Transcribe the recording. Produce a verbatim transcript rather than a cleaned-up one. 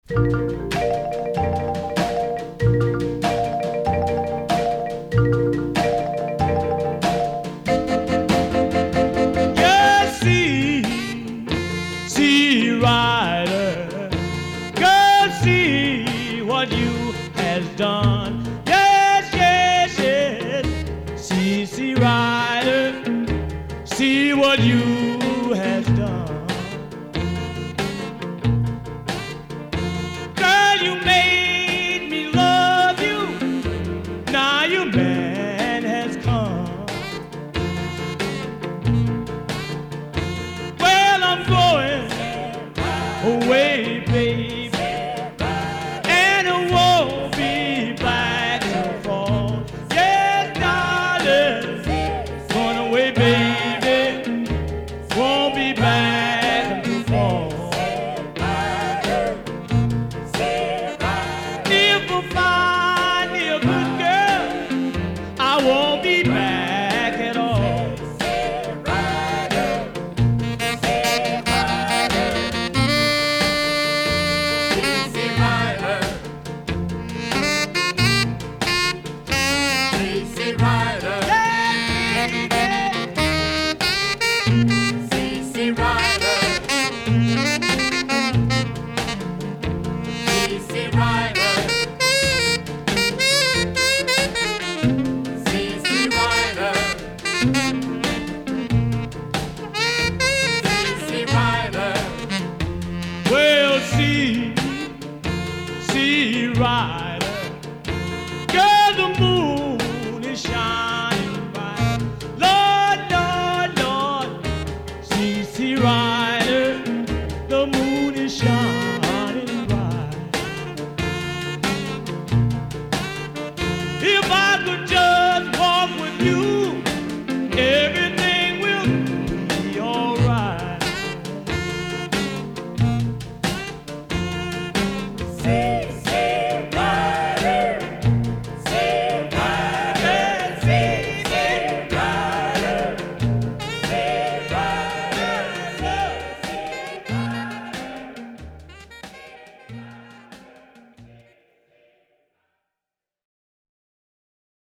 Just see, see Rider, go see what you has done. Yes, yes, yes. See, see Rider, see what you has done. Girl, you made me love you. Now your man has come. Well, I'm going away, baby, and I won't be back till fall. Yes, darling, going away, baby, won't be back until fall. If I find me a good girl, I won't be back at all. Well, see, see, right.